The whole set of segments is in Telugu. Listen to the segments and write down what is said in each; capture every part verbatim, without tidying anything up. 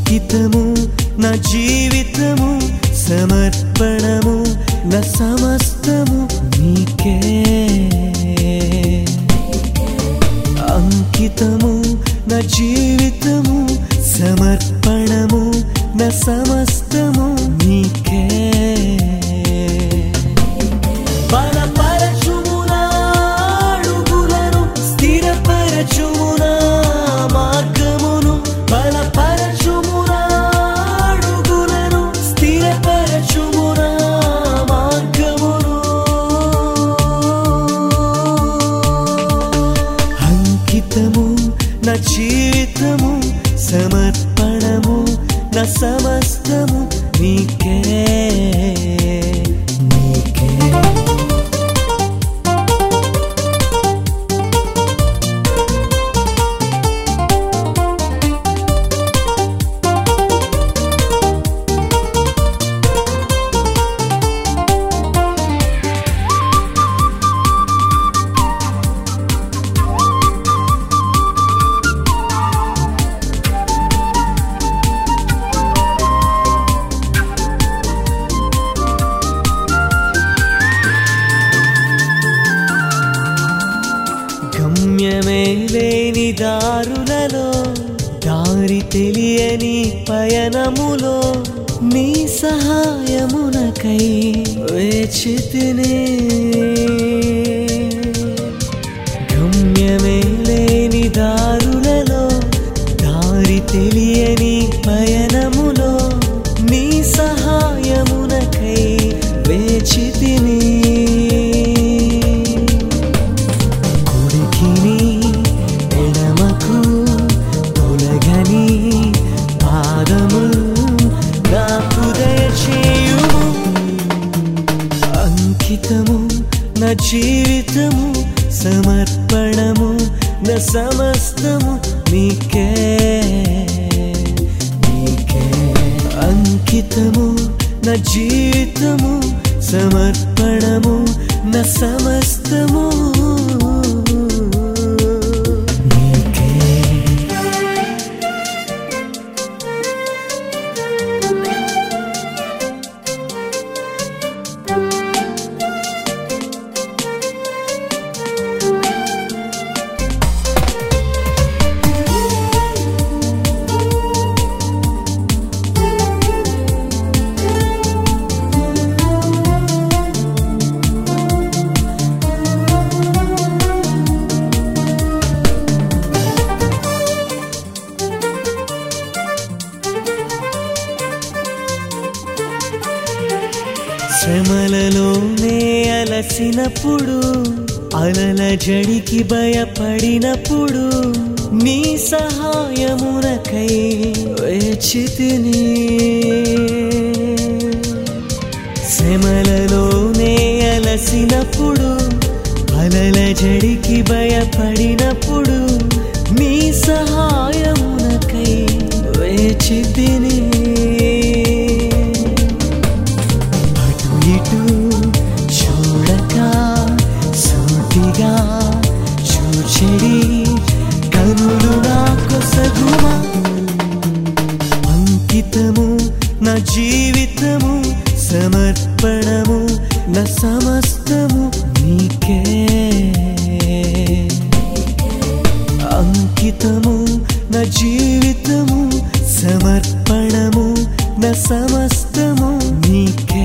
అంకితము నా జీవితము సమర్పణము నా సమస్తము నీకే అంకితము నా జీవితము సమర్పణము నా సమస్తము నీకే బలపరచుము నా అడుగులను స్థిరపరచుము నా మార్గమును బలపరచుము నా అడుగులను స్థిరపరచుము నా మార్గమును అంకితము నా జీవితము సమర్పణము నా సమస్తము నీకే నీకే గమ్యమే లేని దారులలో దారి తెలియని పయనములో నీ సహాయమునకై వేచితినే గమ్యమే లేని దారులలో దారి తెలియని పయనములో నీ సహాయమునకై వేచితినే అంకితము నా జీవితము సమర్పణము నా సమస్తము నీకే నీకే అంకితము నా జీవితము సమర్పణము నా సమస్తము నీకే శ్రమలలోనే అలసినప్పుడు అలల జడికి భయపడినప్పుడు నీ సహాయమునకై వేచితిని శ్రమలలోనే అలసినప్పుడు అలల జడికి భయపడినప్పుడు నీ సహాయమునకై వేచితిని చూడక సూటిగా చూచెడి కనులు నాకు సగుమా అంకితము నా జీవితము సమర్పణము నా సమస్తము నీకే అంకితము నా జీవితము సమర్పణము నా సమస్తము నీకే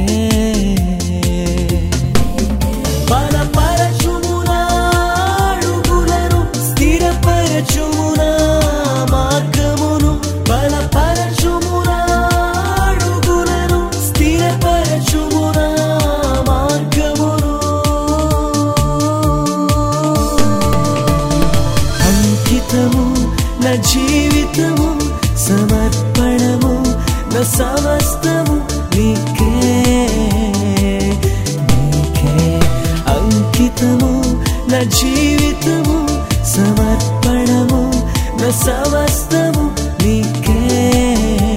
బలపరచుము నా అడుగులను స్థిరపరచుము నా మార్గమును బలపరచుము నా అడుగులను స్థిరపరచుము నా మార్గమును అంకితము నా జీవితము సమర్పణము నా సమస్తము నీకే నీకే అంకితము నా జీవితము సమర్పణము నా సమస్తము నీకే